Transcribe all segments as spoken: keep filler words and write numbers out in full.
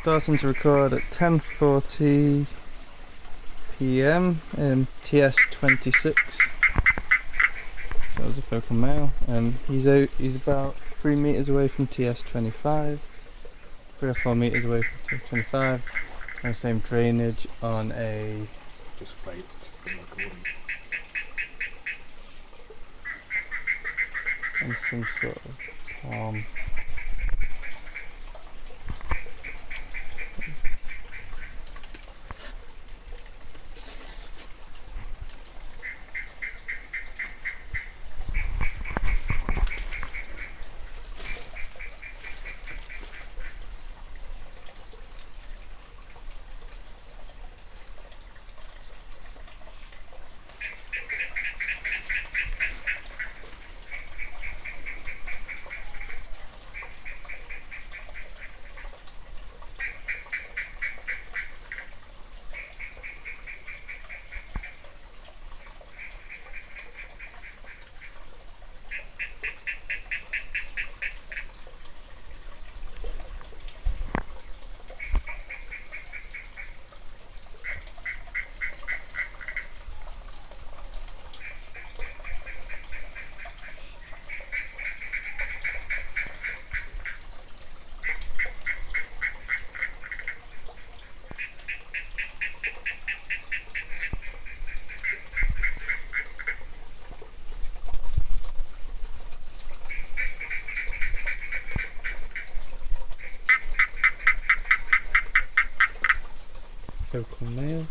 starting to record at ten forty p m in T S twenty-six. That was a focal male. Um, he's out, he's about three meters away from T S twenty-five, three or four meters away from T S twenty-five, and the same drainage on a. Just wait. And some sort of palm. Focal male.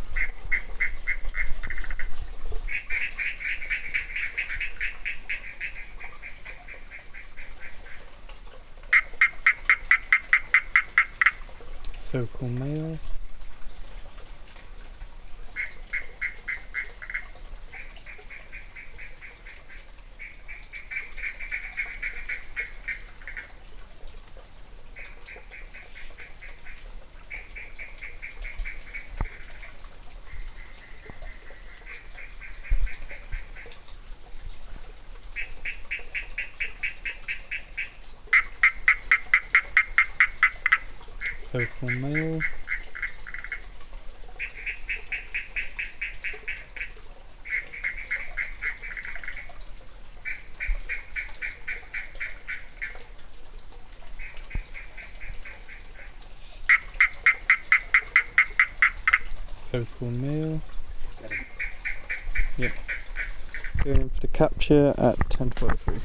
Focal male. Focal male. Focal male. Yep. Going for the capture at ten forty-three.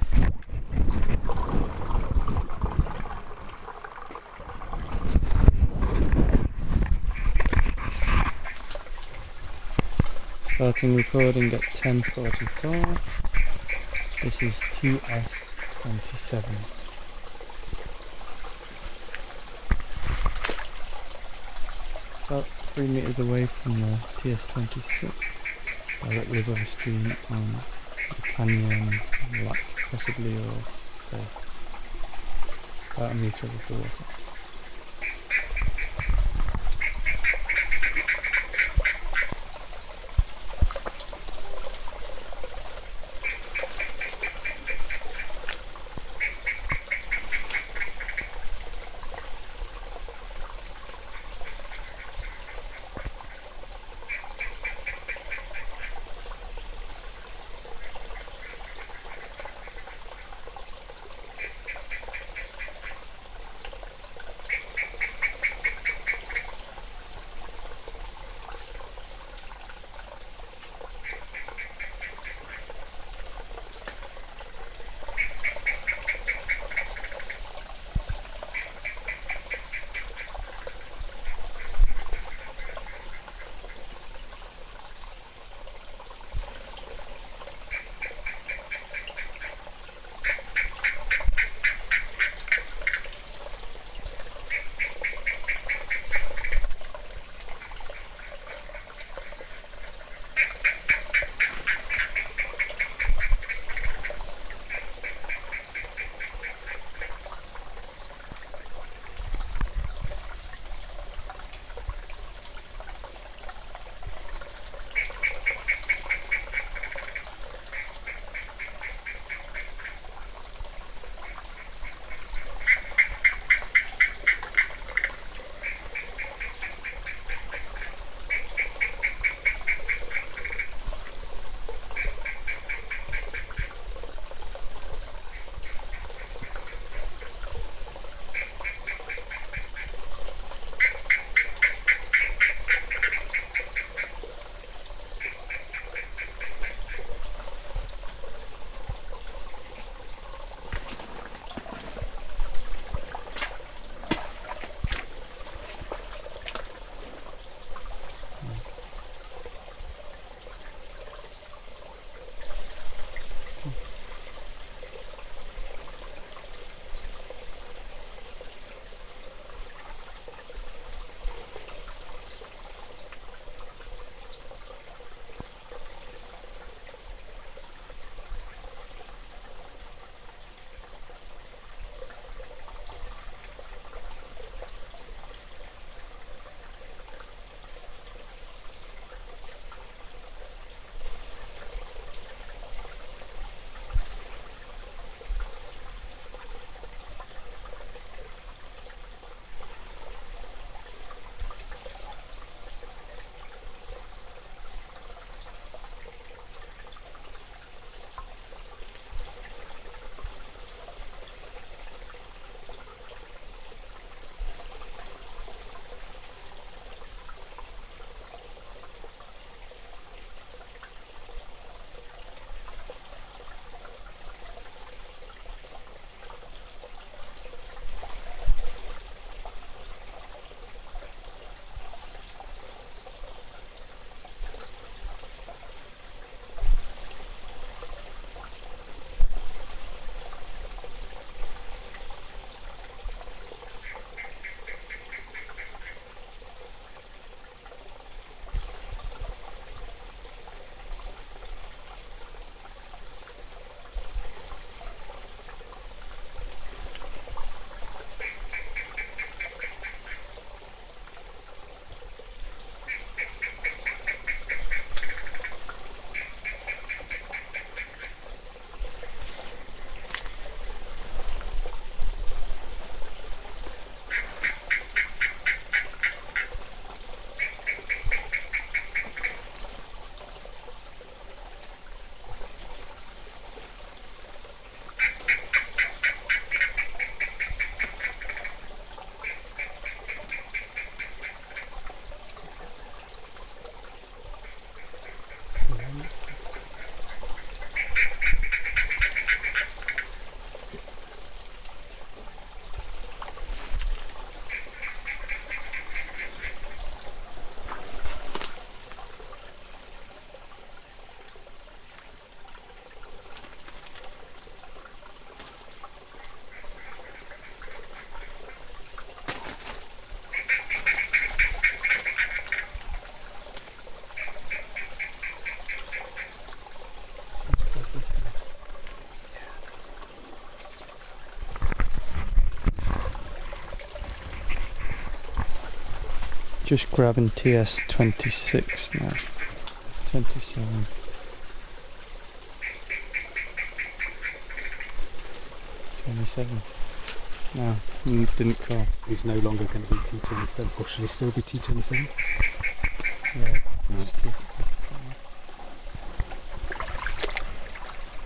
Starting recording at ten forty-four. This is T S twenty-seven. About three meters away from the T S twenty-six, directly above a stream on the canyon, lacked possibly, or say, about a metre above the water. Just grabbing T S twenty-six now. twenty-seven. twenty-seven. No, mm, didn't call. He's no longer going to be T twenty-seven, or should he still be T twenty-seven? Yeah. No.